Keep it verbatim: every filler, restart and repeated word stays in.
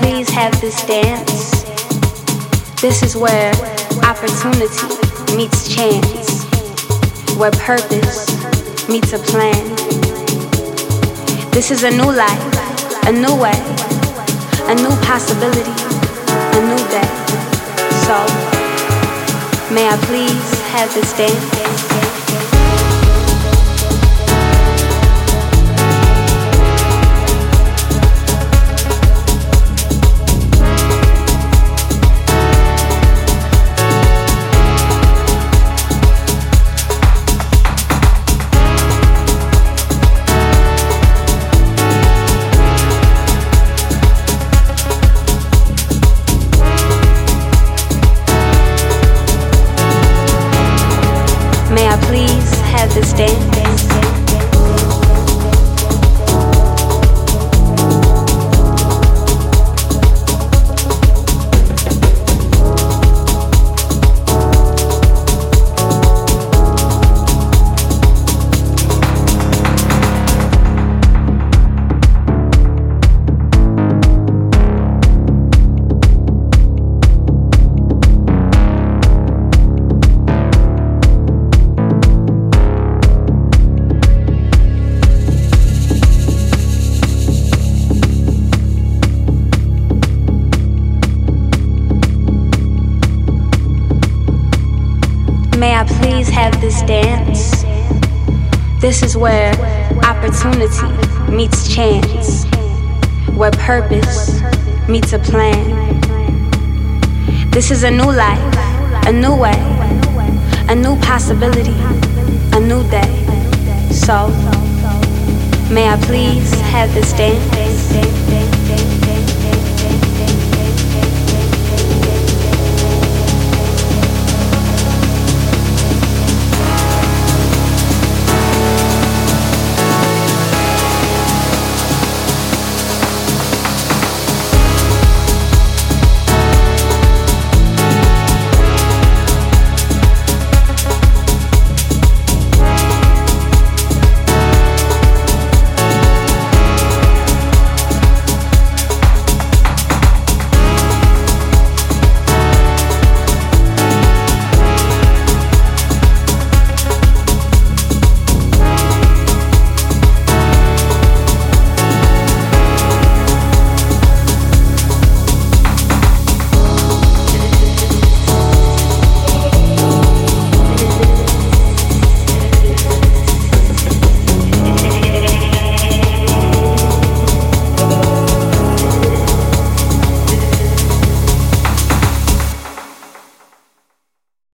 please have this dance? This is where opportunity meets chance, where purpose meets a plan. This is a new life, a new way, a new possibility, a new day. So, may I please have this dance? May I please have this dance? May I please have this dance? This is where opportunity meets chance, where purpose meets a plan. This is a new life, a new way, a new possibility, a new day. So, may I please have this dance?